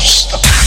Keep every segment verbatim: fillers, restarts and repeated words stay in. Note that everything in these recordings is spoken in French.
draws the pack.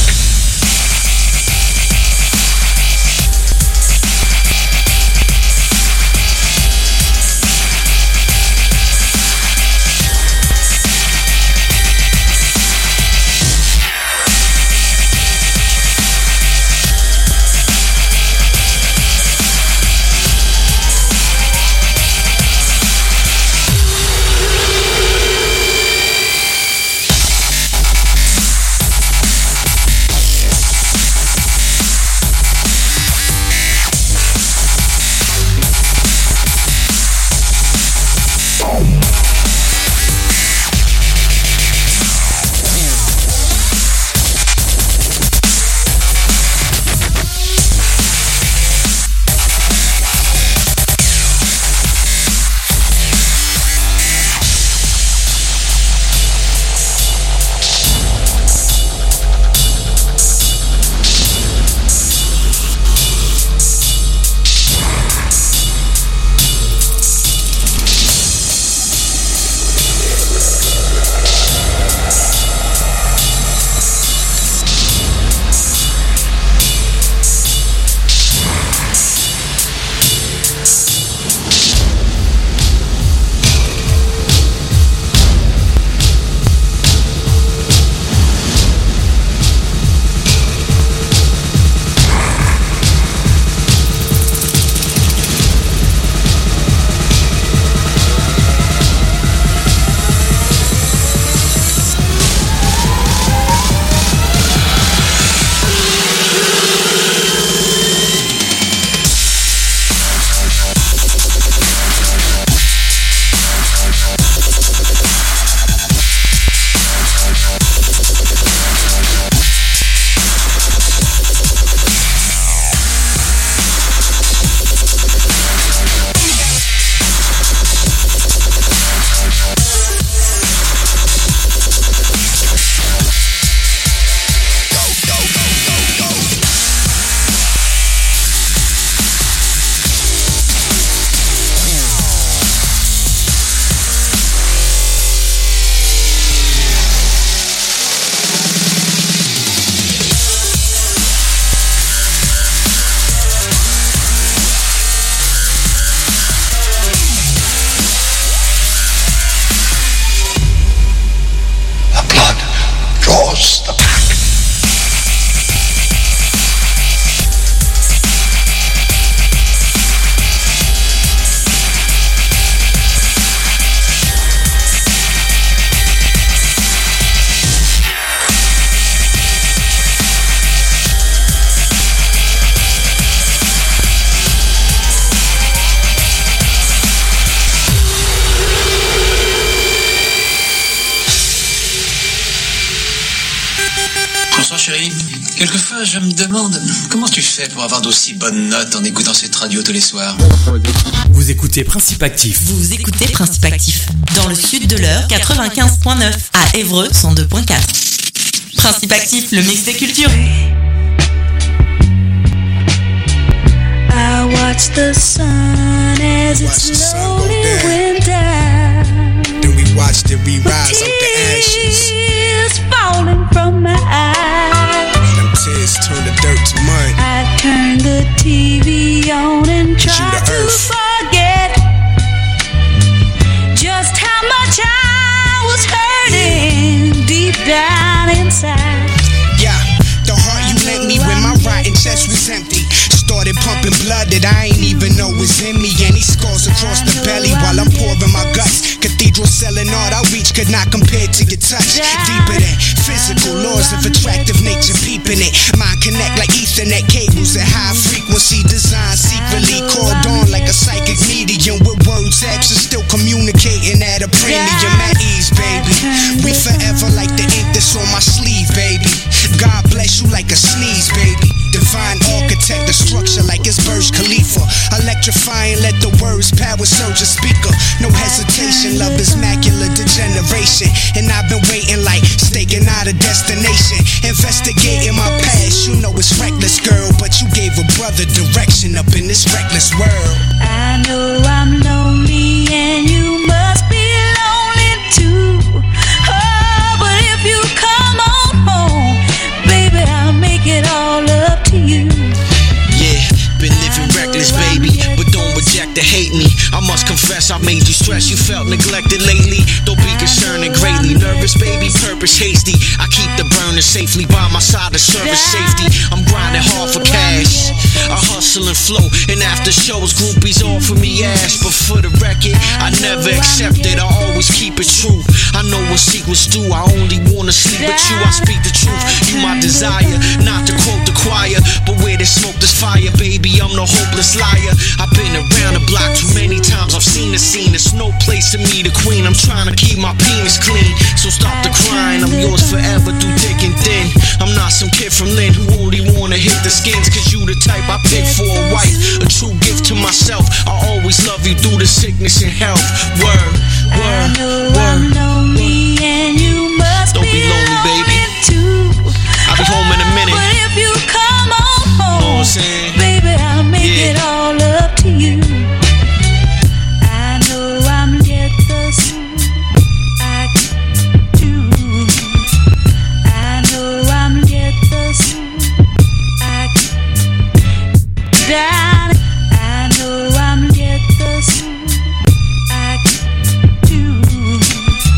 Quelquefois, je me demande comment tu fais pour avoir d'aussi bonnes notes en écoutant cette radio tous les soirs. Vous écoutez Principe Actif. Vous écoutez Principe Actif. Dans le sud de l'heure, quatre-vingt-quinze virgule neuf. À Évreux, cent deux virgule quatre. Principe Actif, le mix des cultures. I watch the sun as it slowly went down. Then we watched it re-rise out the ashes. Tears falling from my eyes. Them tears turn the dirt to mud. I turned the T V on and tried to forget just how much I was hurting deep down inside. Yeah, the heart you lent me when my rotten chest was empty. Started pumping blood that I ain't even know was in me. Any scars across the belly while I'm pouring my guts. Cathedral selling art outreach could not compare to your touch. Deeper than physical laws of attractive nature peeping it. Mind connect like Ethernet cables at high frequency design. Secretly called on like a psychic medium with words, actions still communicating at a premium at ease, baby. We forever like the ink that's on my sleeve, baby. God bless you like a sneeze, baby. Divine architect, the structure like it's Burj Khalifa. Electrifying, let the words power surge a speaker. No hesitation, love is macular degeneration. And I've been waiting like staking out a destination. Investigating my past, you know it's reckless, girl. But you gave a brother direction up in this reckless world. I know I'm lonely and you must be lonely too. Oh, but if you come on home, you stressed, you felt neglected lately. Don't be concerned and greatly nervous, baby, purpose hasty. I keep the burner safely by my side to service safety. I'm grinding hard for cash, I hustle and flow, and after shows, groupies offer me ass. But for the record, I never accept it, I always keep it true. I know what secrets do, I only wanna sleep with you. I speak the truth, you my desire, not to quote the choir, but where there's smoke there's fire, baby, I'm no hopeless liar. I've been around the block too many times, I've seen the scene. There's no place to meet a queen, I'm trying to keep my penis clean. So stop the crying, I'm yours forever through thick and thin. I'm not some kid from Lynn who only wanna hit the skins, cause you the type I pick for a wife, a true gift to myself. I always love you through the sickness and health. Word, word, I know word. I'm lonely and you must Don't be lonely, baby. Too. I'll be home in a minute. But if you come on home, Know what I'm saying? baby, I'll make Yeah. it all up to you. I know I'm yet the soon I do. I know I'm yet the soon I down. I know I'm yet the soon I do.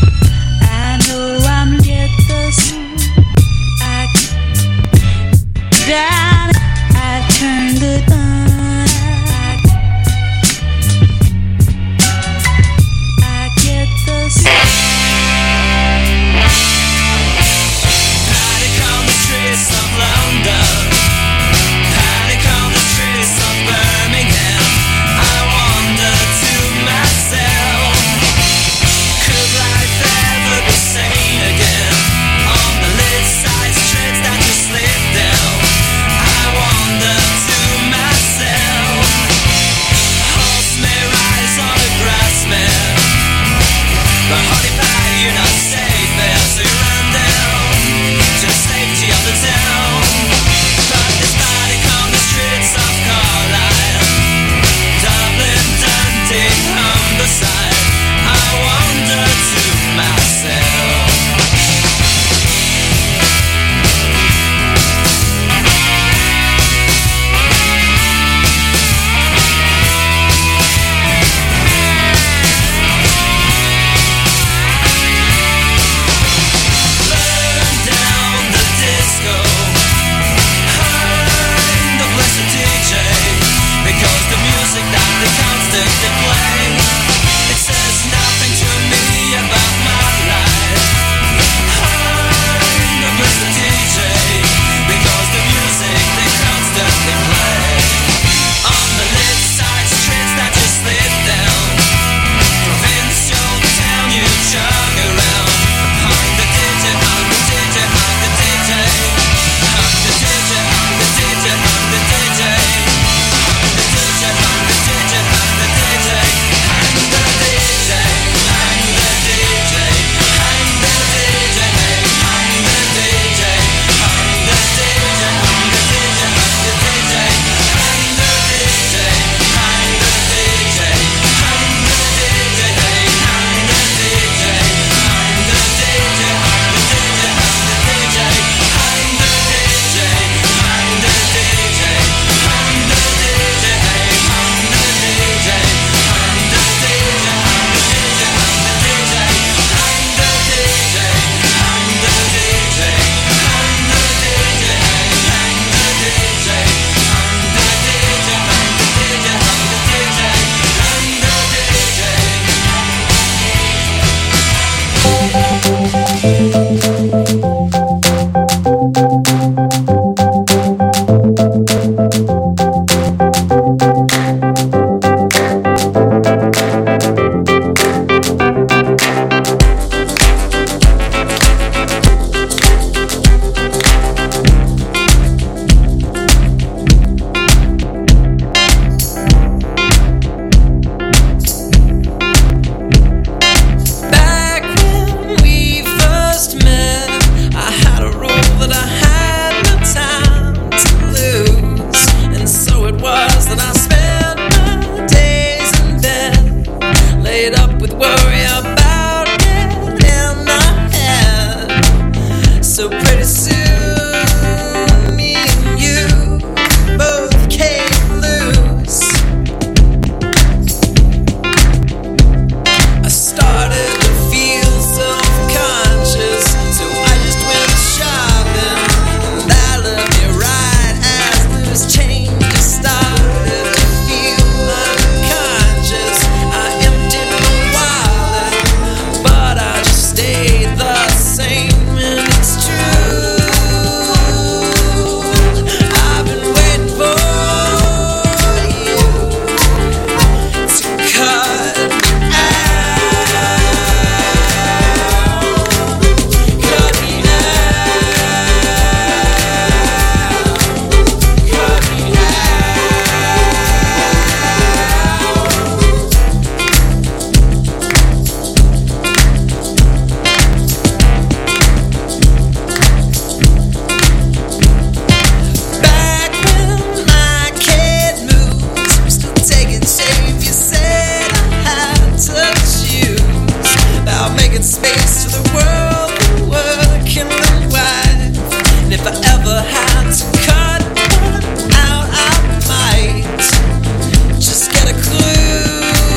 world, working the wife. And if I ever had to cut one out, I might just get a clue.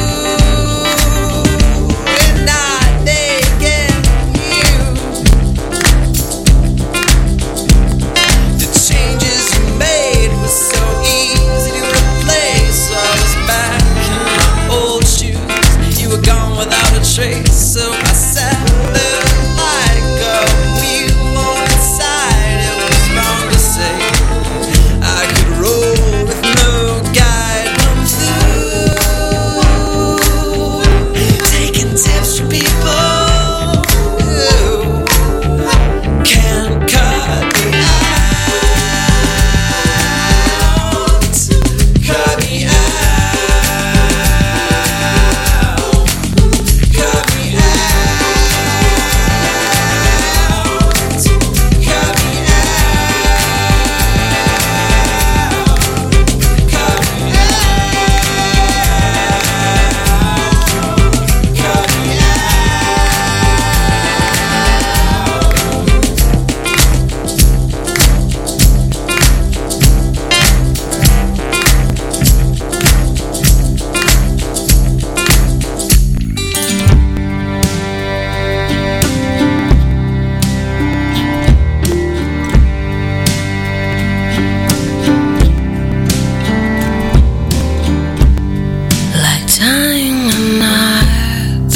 And I they get you. The changes you made was so easy to replace. I was back in my old shoes. You were gone without a trace. So I sat there like a wheel inside. It was wrong to say I could roll with no guide. I'm through taking tips from people who can't cut me out. Cut me out. Cut me like tying a knot.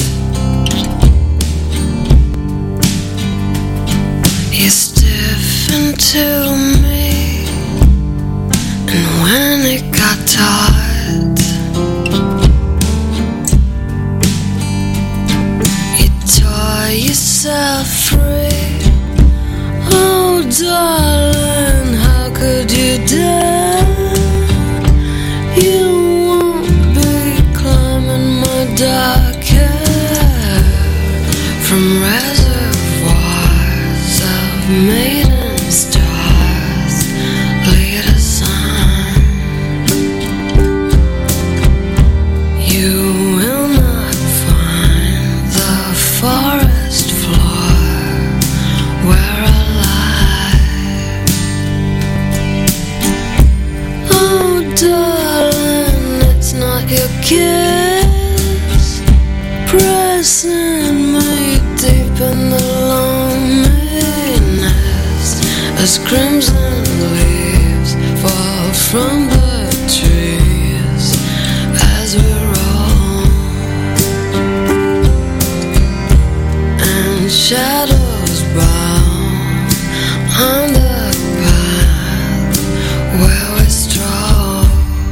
You stiffen to me, and when it got taut, you tore yourself free. Oh, darling, how could you dare? You won't be climbing my dark hair from reservoirs of maiden stars. Lead us on. You will not find the forest floor where I lie. Oh, darling, it's not your kiss pressing me deep in the loneliness as crimson leaves fall from the trees as we roll, and shadows bow on the path where we stroll.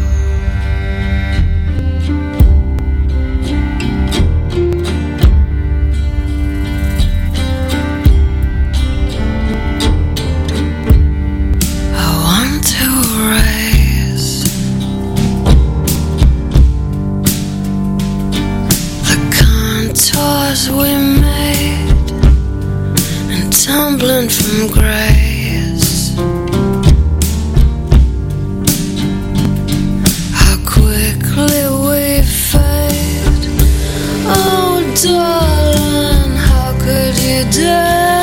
I want to erase the contours we made and tumbling from grace. How quickly we fade. Oh, darling, how could you dare?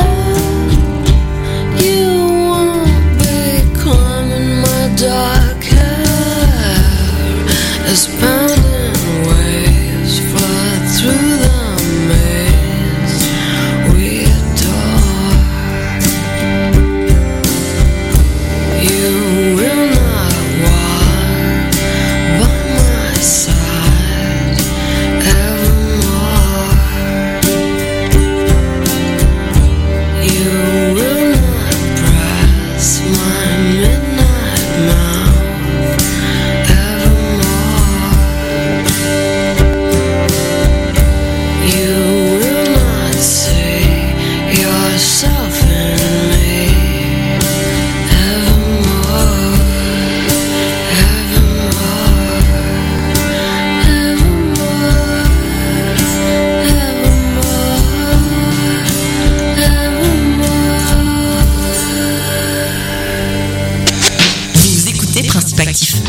You won't be climbing my dark hair as pounding waves flood through the maze we adore. You will not walk by my side evermore.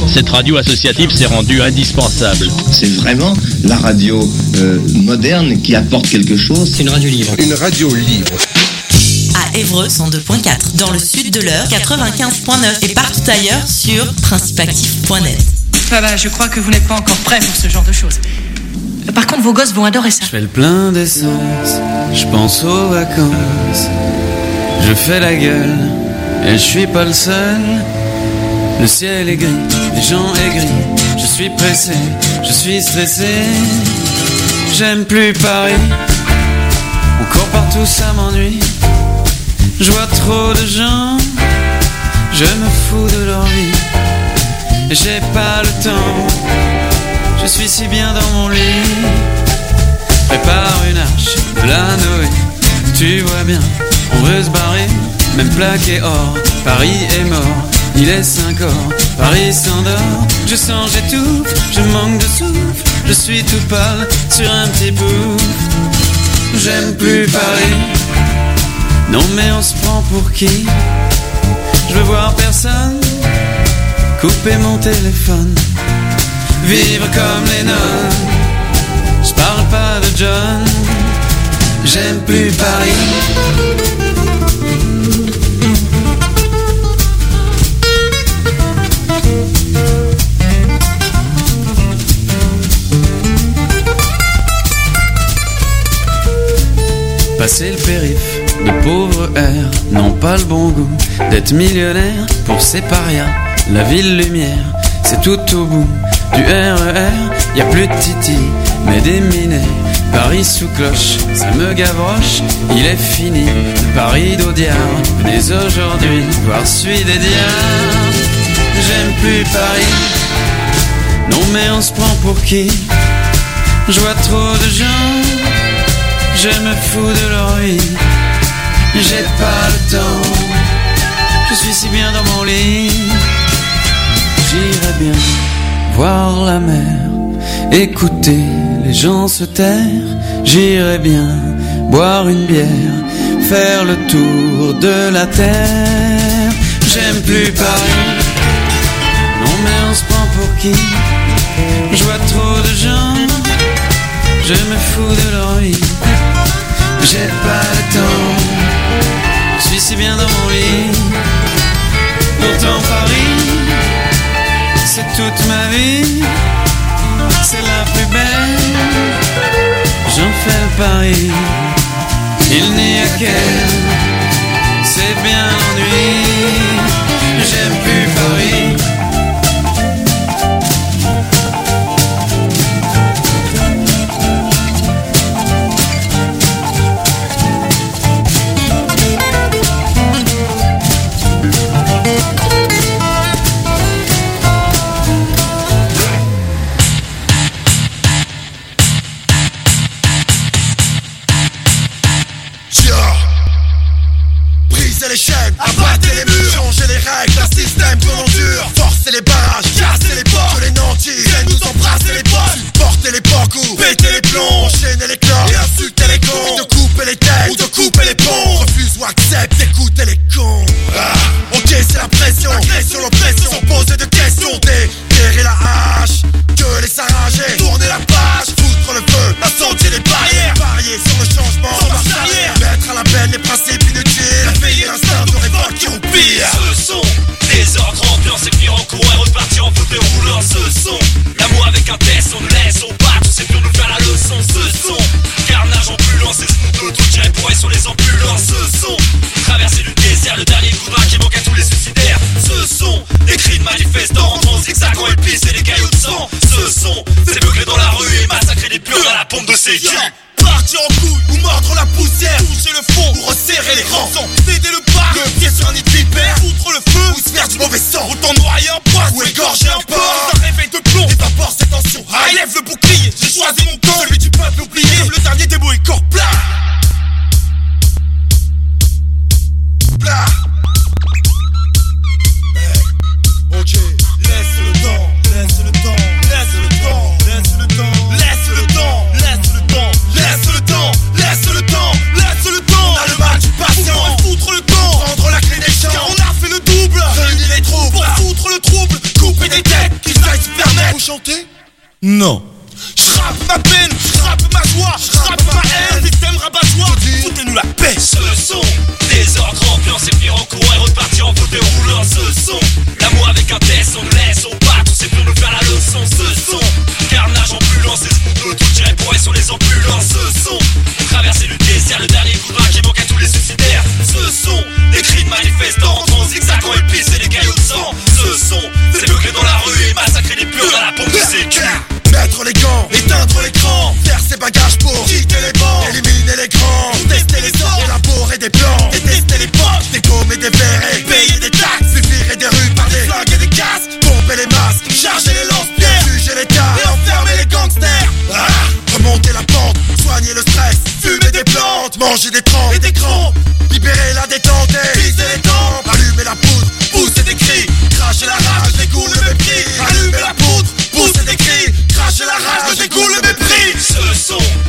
cette radio associative s'est rendue indispensable. C'est vraiment la radio euh, moderne qui apporte quelque chose. C'est une radio libre. Une radio libre. À Évreux cent deux point quatre, dans le sud de l'Eure quatre-vingt-quinze point neuf et partout ailleurs sur principeactif point net. Ah bah, je crois que vous n'êtes pas encore prêt pour ce genre de choses. Par contre, vos gosses vont adorer ça. Je fais le plein d'essence, je pense aux vacances. Je fais la gueule, et je suis pas le seul. Le ciel est gris, les gens aigris. Je suis pressé, je suis stressé. J'aime plus Paris. On court partout, ça m'ennuie. Je vois trop de gens, je me fous de leur vie. J'ai pas le temps, je suis si bien dans mon lit. Prépare une arche de la Noé. Tu vois bien, on veut se barrer, même plaqué or. Paris est mort, il est cinq heures. Paris s'endort, je sens j'étouffe, je manque de souffle. Je suis tout pâle sur un petit bout. J'aime plus Paris. Non mais on se prend pour qui? Je veux voir personne. Couper mon téléphone. Vivre comme les nonnes. Je parle pas de John. J'aime plus Paris. Passer le périph', de pauvres airs n'ont pas le bon goût d'être millionnaire pour ces parias. La ville lumière, c'est tout au bout du R E R. Y a plus de titi, mais des minets. Paris sous cloche, ça me gavroche. Il est fini, le Paris d'Audiard. Venez aujourd'hui voir celui des diables. J'aime plus Paris. Non mais on se prend pour qui? Je vois trop de gens, je me fous de leur vie. J'ai pas le temps, je suis si bien dans mon lit. J'irais bien voir la mer, écouter les gens se taire. J'irais bien boire une bière, faire le tour de la terre. J'aime plus Paris. Non mais on se prend pour qui? Je vois trop de gens, je me fous de leur vie. J'ai pas le temps, je suis si bien dans mon lit. Pourtant Paris, c'est toute ma vie. C'est la plus belle, j'en fais le pari. Il n'y a qu'elle, c'est bien l'ennui. J'aime plus Paris. les chaînes, abattez les murs, changez les règles d'un système qu'on endure. Forcez les barrages, cassez les portes, que les nantis viennent nous embrasser les bottes. Portez les pancous, pétez les plombs, enchaînez les corps et insultez les cons. De couper les têtes ou de couper les ponts. Refuse ou accepte d'écouter les cons. Ah, ok, c'est la pression, l'agression, l'oppression, sans poser de questions. Déterrer la hache, que les s'arranger, tourner la page, foutre le feu, incendier les barrières, parier sur le changement, sans marche arrière, mettre à la peine les principes inutiles, payer l'instinct de révolte qui roupille. Ce sont des ordres ambiance et puis en courant et repartir en fauteuil roulant. Ce sont l'amour avec un test, on ne laisse au pas, tous ces pour nous faire la leçon. Ce sont carnage ambulant, c'est Snoop tout tiré pour sur les ambulances. Ce sont traversée du désert, le dernier coup de main qui manque à tous les suicidaires. Ce sont des cris de manifestants en zigzag en épices et des cailloux de sang. Ce sont ces beuglés dans la rue et massacrer des purs à la pompe de ses yeux. Partir en couille ou mordre la poussière, toucher le fond ou resserrer les rangs, céder le pas, le pied sur un nid de vipère, foutre le feu ou se faire du mauvais sang, autant noyer un poids ou égorger un porc. Un réveil de plomb, évapore cette tension, ah, élève le bouclier, j'ai choisi mon camp, celui du peuple oublié, comme le dernier des mots et corps plat. Plat. Hey. Ok, laisse le temps, laisse le temps, laisse le temps, laisse le temps, laisse le temps, laisse le temps, laisse Non. J'rappe ma peine, j'rappe ma joie, j'rappe ma haine. Système rabat-joie, foutez-nous la paix. Ce son, désordre, ambiance et pire en courant et repartir en fauteuil roulant. Ce son, l'amour avec un test, on laisse au pas, tout c'est pour nous faire la leçon. Ce son, carnage ambulance, et ce tout tirait pour être sur les ambulances. Ce son, traverser le désert, le dernier coup de main qui manque à tous les suicidaires. Ce son, des cris de manifestants, en zigzagant et pisser les cailloux de sang. Ce son, c'est beucler dans la rue et massacrer les purs à la pompe de sécu. Mettre les gants, éteindre l'écran, faire ses bagages pour quitter les bancs, éliminer les grands, tester les sorts, élaborer des plans, détester les poches, dégommer des verres et payer des taxes, suffire des rues par des flingues et des casques, pomper les masques, charger les lance-pierres, juger les cas et enfermer les gangsters. Ah, remonter la pente, soigner le stress, fumer des plantes, manger des trempes et des crampes, libérer la détente et viser les tempes, allumer la poudre, pousser des cris, cracher la rage, des goûts, le mépris, allumer la poudre, pousser des cris, cracher la rage, le dégoût, le mépris. Ce son,